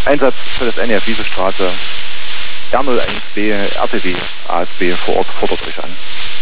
Einsatz für das NEF Wiesestraße, R01B, RTW, ASB vor Ort fordert euch an.